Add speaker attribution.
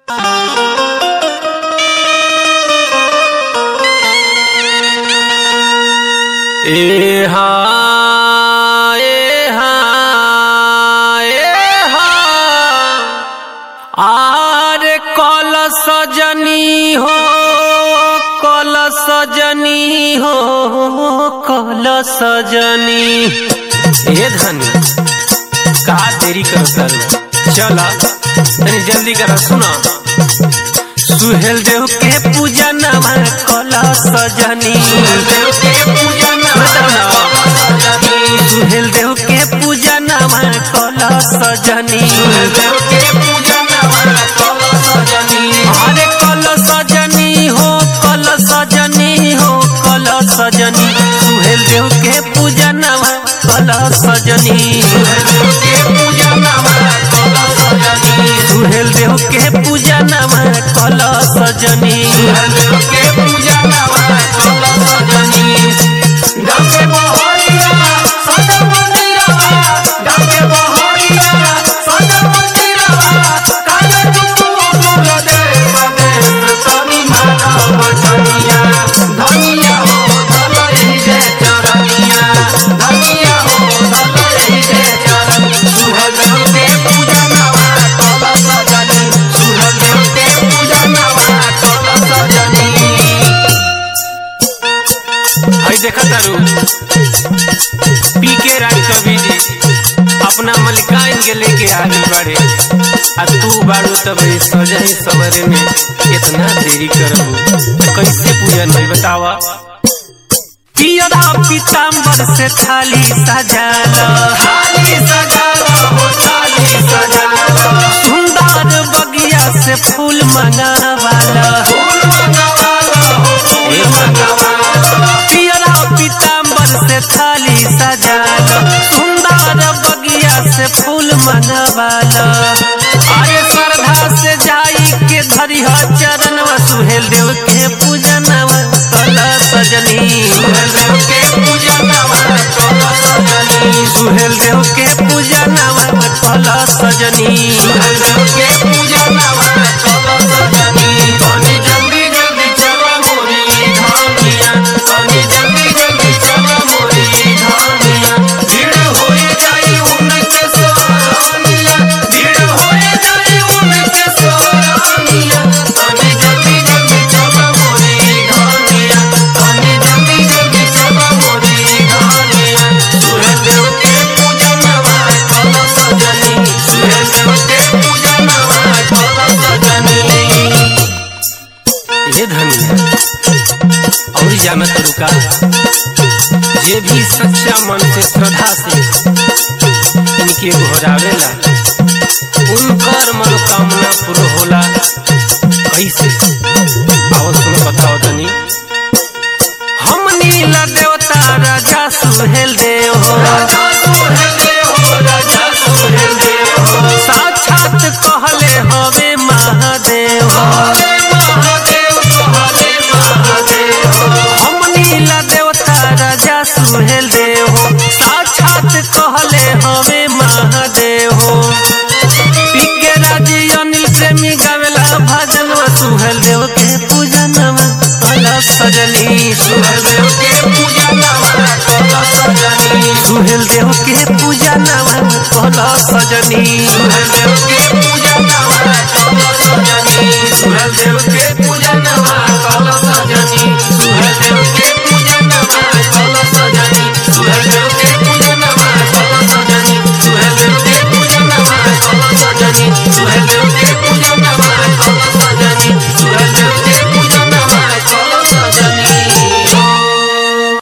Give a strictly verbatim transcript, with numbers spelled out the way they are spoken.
Speaker 1: ए हा ए हा ए हा आरे कल सजनी हो कल सजनी हो कल सजनी। ए धनी का देरी करो सर, चला तनी जल्दी करो। सुना सुहेल देव के पूजा नवा कल सजनी, सुहेल देव के पूजा नवा कल सजनी, अरे कल सजनी हो कल सजनी हो कल सजनी। सुहेल देव के पूजा नवा कल सजनी, सुहेल देव के पूजा नवा कल सजनी। देखा तारू पी के राज कवि जी अपना मलिकाइन के लेके आगे बढ़े, आ तू बाड़ू तब सजा सवरे में इतना देरी करबू तो कैसे पूजन भाई बतावा। पियरा पीताम्बर से थाली सजाला, थाली सजाला हो थाली सजाला। सुंदर बगिया से फूल मंगावाला, फूल मंगावाला हो फूल मंगावाला। पियरा पीताम्बर से थाली सजाला, सुंदर बगिया से फूल मंगावाला। अरे श्रद्धा से जाई के धरिया चरणवा, सुहेल देव के पूजनवा कल सजनी, सुहेल देव के पूजनवा कल सजनी, सुहेल देव के पूजनवा कल सजनी, सुहेल देव के पूजनवा कल सजनी। तनी जल्दी जल्दी चला मोरी धानिया, तनी जल्दी जल्दी चला मोरी धानिया। भीड़ होए जाई उनके सोरानिया, भीड़ होए जाई उनके सोरानिया। तनी जल्दी जल्दी चला मोरी धानिया, तनी जल्दी जल्दी चला मोरी धानिया। सुहेल देव के पूजनवा कल सजनी, सुहेल देव के पूजनवा कल सजनी। ये धनिया और जानत रुका, जे भी सच्चा मन से श्रद्धा से इनके घोरावेला उनकर मनोकामना पूर्ण होला। कैसे आओ सुनो बताओ तनी। हमनी ला देवता राजा सुहेल देव हो, राजा सुहेल देव हो, राजा सुहेल देव हो। साक्षात कहले हवे महादेव हो, सुहेल देव हो। साक्षात कहले हमें महादेव हो। पीके राजी अनिल प्रेमी गावेला भजन, सुहेल देव के पूजनवा कल सजनी, सुहेल देव के पूजनवा कल सजनी, सुहेल देव के पूजनवा कल सजनी, सुहेल देव के पूजनवा कल सजनी, सुहेल देव के